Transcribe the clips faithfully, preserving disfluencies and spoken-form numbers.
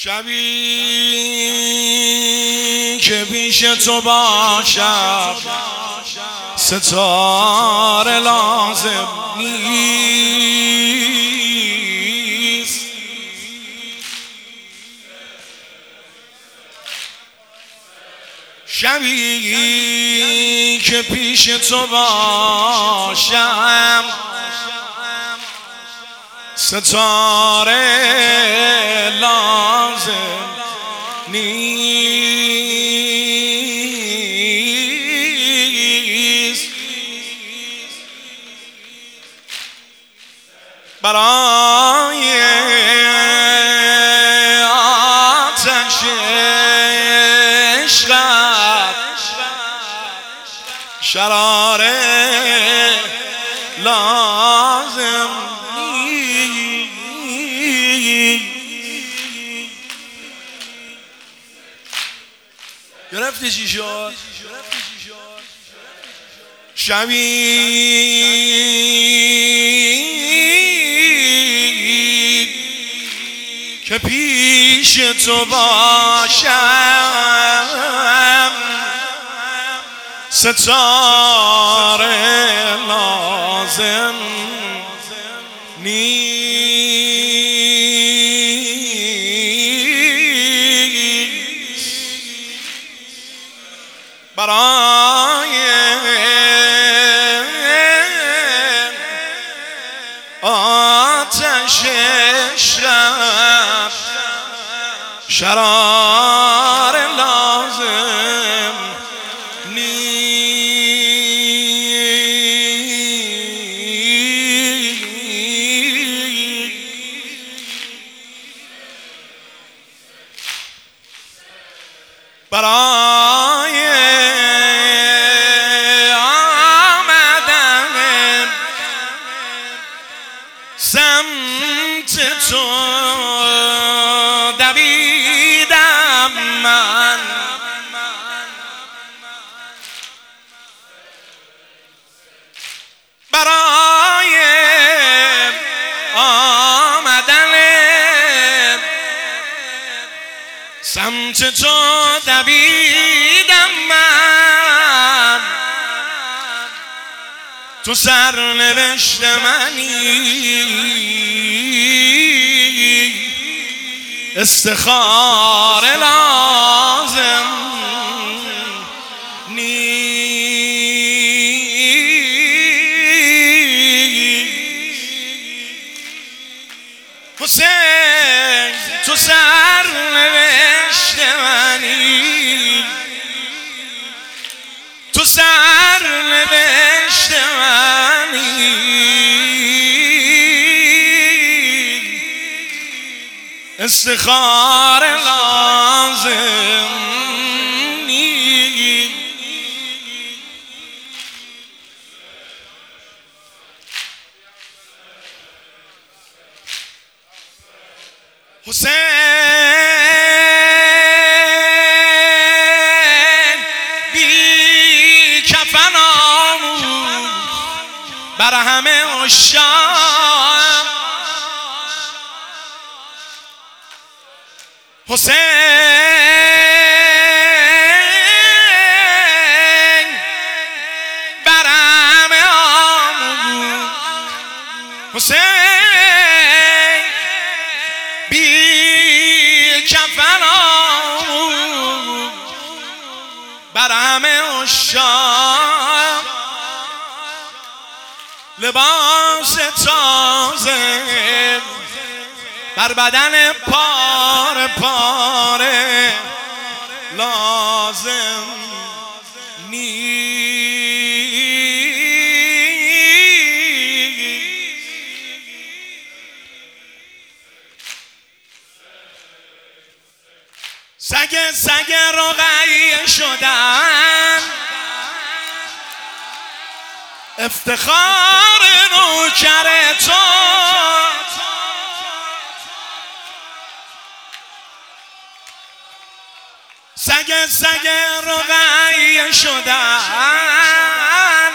شبی که پیش تو باشم ستاره لازم نیست. شبی که پیش تو باشم ستاره لازم نیست. برای آتش عشقت شراره لازم گرفتی چی شد؟ شبی که پیش تو باشم ستاره لازم نیست. برای آتش عشقت شراره لازم نیست. برای آمدن سمت تو دویدم من، برای آمدن سمت تو دویدم من. تو سرنوشت منی استخاره لازم نیست. حسین تو سرنوشت منی، تو سرنوشت منی استخاره لازم نیست. حسین بی کفن آمون بر همه عشاق، حسین بر همه آمون، حسین بی کفن آمون بر همه عشاق، لباس تازه بر بدن پاره پاره لازم نیست. سگ سگ رقیه شدن افتخار نوکر تو، سگ سگ رقیه شدن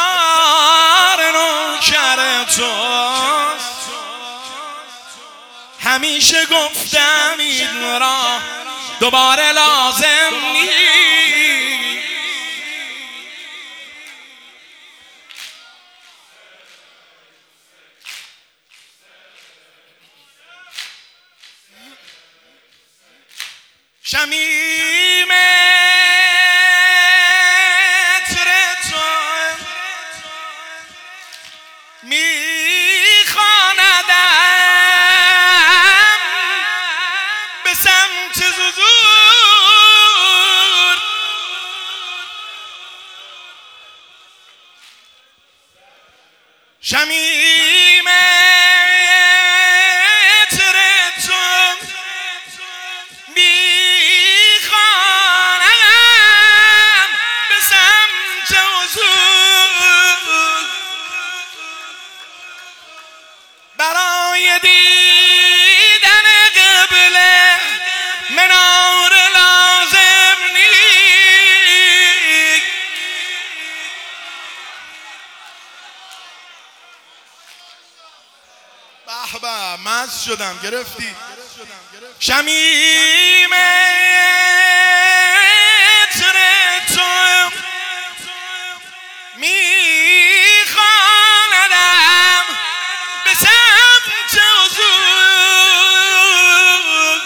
افتخار نوکر تو. همیشه گفتم این را دوباره لازم نیست. شمیم عطر تو میخواندم به سمت حضور، شمیم عطر تو میخواندم به سمت حضور، برای دیدن قبله منار لازم نیست. به به مست شدم گرفتی. شمیم عطر تو میخواندم به سمت حضور،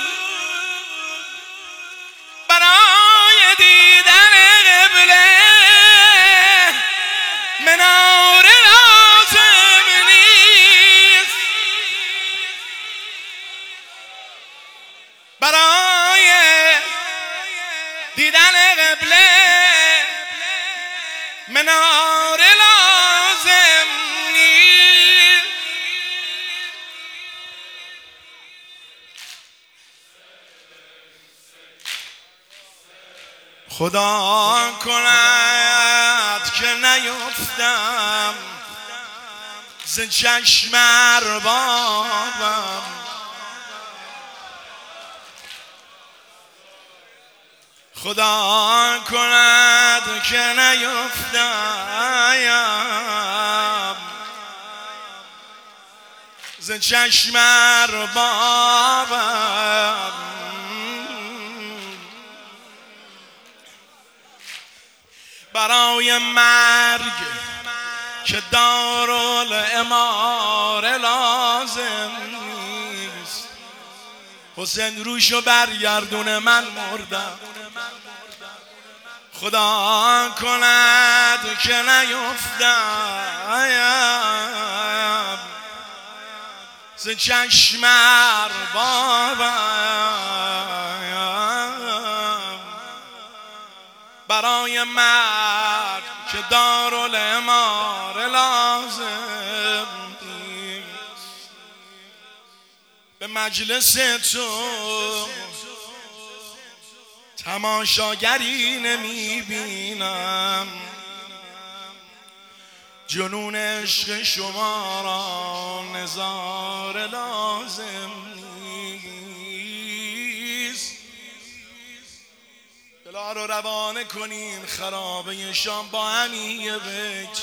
برای دیدن قبله منار لازم نیست، برای دیدن قبله منار لازم نیست. خدا کند که نیفتم ز چشم اربابم، خدا کند که نیفتم ز چشم اربابم، برای مرگ که دارالاماره لازم نیست. حسین روشو برگردونه من مردم، خدا کند که نیفتم ز چشم اربابم، برای مرد که دارالاماره لازم نیست. به مجلس تو تماشاگری نمیبینم، جنون عشق شما را نظاره لازم نیست. دلا رو روانه کنیم خرابه شام با همین یه بیت،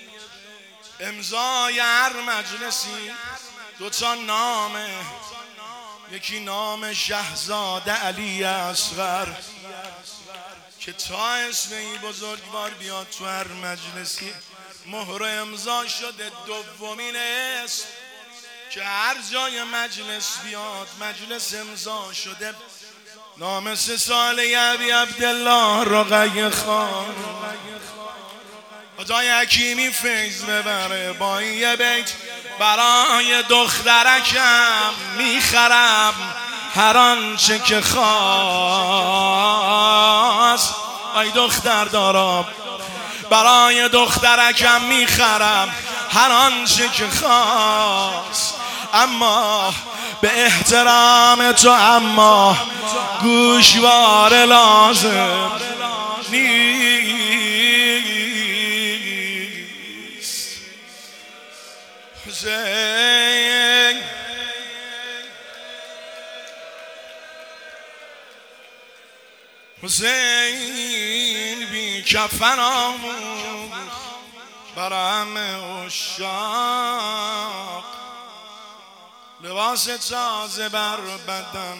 امضای هر مجلسی دوتا نامه، یکی نام شهزاده علی اصغر که تا اسم این بزرگوار بیاد تو هر مجلسی مهر امضا شده، دومین اسم که هر جای مجلس بیاد مجلس امضا شده نام سه ساله ابی عبدالله رقیه خان. خدای حکیمی فیض ببره با این یه بیت، برای دخترکم میخرم هر آنچه که خواست. ای دختر دارم، برای دخترکم میخرم هر آنچه که خواست، اما به احترام تو اما گوشوار لازم نیست. حسین حسین بی کفن آموخت برم عشاق، لباس تازه بر بدن